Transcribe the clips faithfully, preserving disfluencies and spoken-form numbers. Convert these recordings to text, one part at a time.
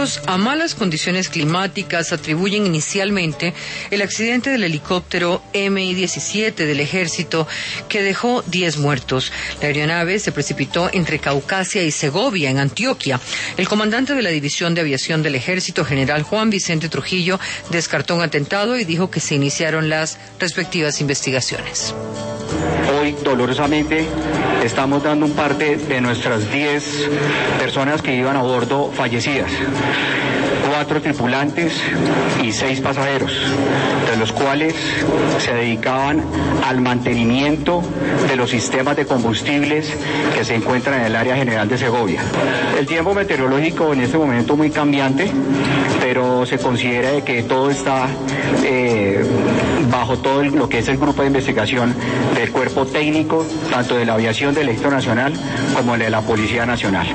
Expertos a malas condiciones climáticas atribuyen inicialmente el accidente del helicóptero eme i diecisiete del ejército que dejó diez muertos. La aeronave se precipitó entre Caucasia y Segovia, en Antioquia. El comandante de la División de Aviación del Ejército, general Juan Vicente Trujillo, descartó un atentado y dijo que se iniciaron las respectivas investigaciones. Hoy, dolorosamente, estamos dando un parte de nuestras diez personas que iban a bordo fallecidas. Cuatro tripulantes y seis pasajeros, de los cuales se dedicaban al mantenimiento de los sistemas de combustibles que se encuentran en el área general de Segovia. El tiempo meteorológico en este momento muy cambiante, pero se considera de que todo está eh, bajo todo el, lo que es el grupo de investigación del cuerpo técnico, tanto de la aviación del Ejército Nacional como de la Policía Nacional.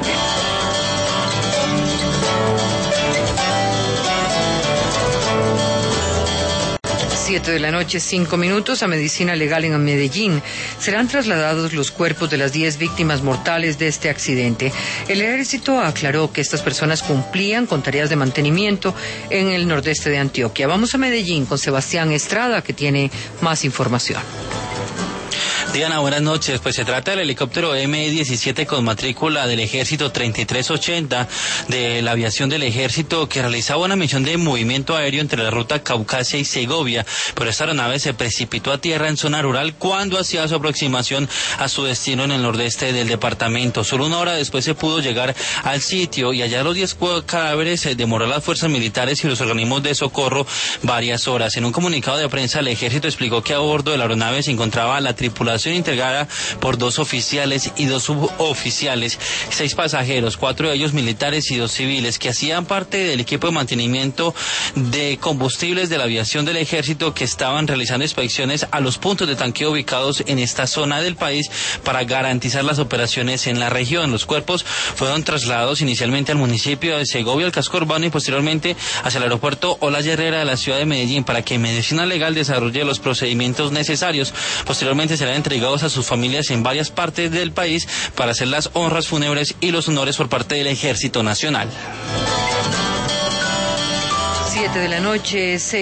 Siete de la noche, cinco minutos, a Medicina Legal en Medellín. Serán trasladados los cuerpos de las diez víctimas mortales de este accidente. El ejército aclaró que estas personas cumplían con tareas de mantenimiento en el nordeste de Antioquia. Vamos a Medellín con Sebastián Estrada, que tiene más información. Diana, buenas noches. Pues se trata del helicóptero eme i diecisiete con matrícula del Ejército treinta y tres ochenta de la aviación del Ejército, que realizaba una misión de movimiento aéreo entre la ruta Caucasia y Segovia, pero esta aeronave se precipitó a tierra en zona rural cuando hacía su aproximación a su destino en el nordeste del departamento. Solo una hora después se pudo llegar al sitio y hallar los diez cadáveres se demoró a las fuerzas militares y los organismos de socorro varias horas. En un comunicado de prensa, el Ejército explicó que a bordo de la aeronave se encontraba la tripulación integrada por dos oficiales y dos suboficiales, seis pasajeros, cuatro de ellos militares y dos civiles, que hacían parte del equipo de mantenimiento de combustibles de la aviación del Ejército, que estaban realizando inspecciones a los puntos de tanqueo ubicados en esta zona del país para garantizar las operaciones en la región. Los cuerpos fueron trasladados inicialmente al municipio de Segovia, al casco urbano, y posteriormente hacia el aeropuerto Olaya Herrera de la ciudad de Medellín para que Medicina Legal desarrolle los procedimientos necesarios. Posteriormente serán entregados a sus familias en varias partes del país para hacer las honras fúnebres y los honores por parte del Ejército Nacional. Siete de la noche, seis